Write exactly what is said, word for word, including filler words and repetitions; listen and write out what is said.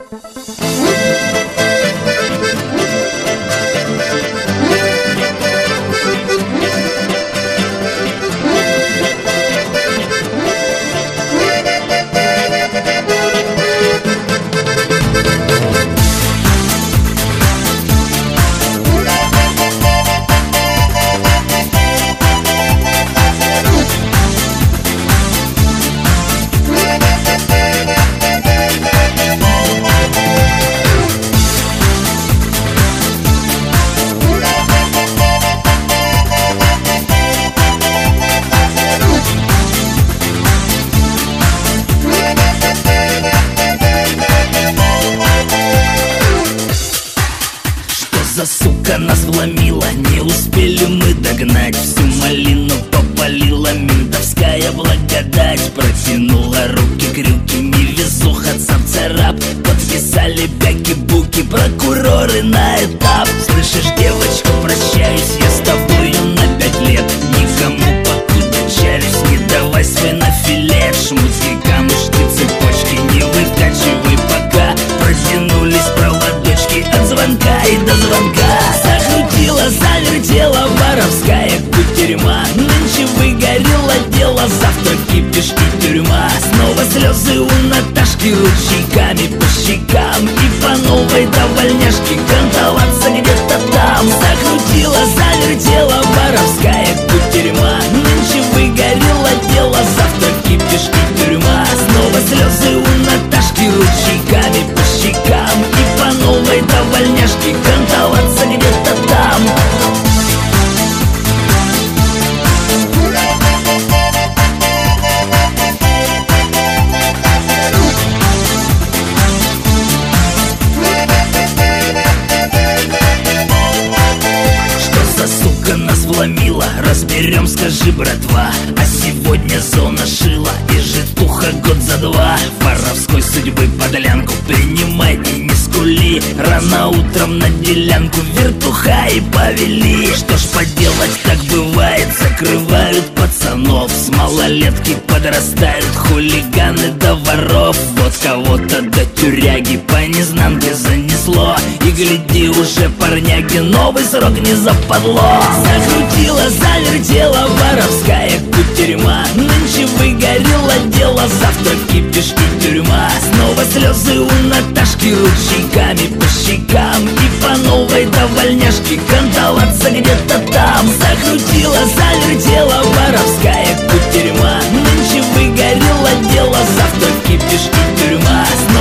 За сука нас вломила, не успели мы догнать. Всю малину попалила ментовская благодать. Протянула руки крюки, невезуха, цап-царап. Подписали бяки-буки, прокуроры на этап. Слышишь, девочка, прощаюсь, я с тобою на пять лет. Никому покуда чарюсь, не давай свой на филе. Шмутки, камушки, цепочки, не выкачивай пока. Протянулись проводочки от звонка и до звонка. Закрутила, завертела воровская кутерьма. Нынче выгорело дело, завтра кипиш и тюрьма. Снова слезы у Наташки ручейками по щекам. И по новой до вольняшки кантоваться где-то там. Закрутила, завертела воровская кутерьма. Нынче выгорело дело, завтра кипиш и тюрьма. Снова слезы у Наташки ручейками по щекам. И по новой до вольняшки кантоваться где-то там. Нас вломила, разберем, скажи, братва. А сегодня зона шила и житуха год за два. Воровской судьбы подлянку принимай и не скули. Рано утром на делянку вертуха и повели. Что ж поделать, так бывает, закрывают пацанов. С малолетки подрастают хулиганы до воров. Вот кого-то до тюряги по незнанке занесло. И гляди, уже парняги новый срок не западло. Закрутила, завертела воровская кутерьма. Нынче выгорело дело, завтра кипиш и тюрьма. Снова слезы у Наташки ручейками по щекам. И по новой до вольняшки кантоваться где-то там. Закрутила, завертела воровская кутерьма. Нынче выгорело дело, завтра кипиш и тюрьма.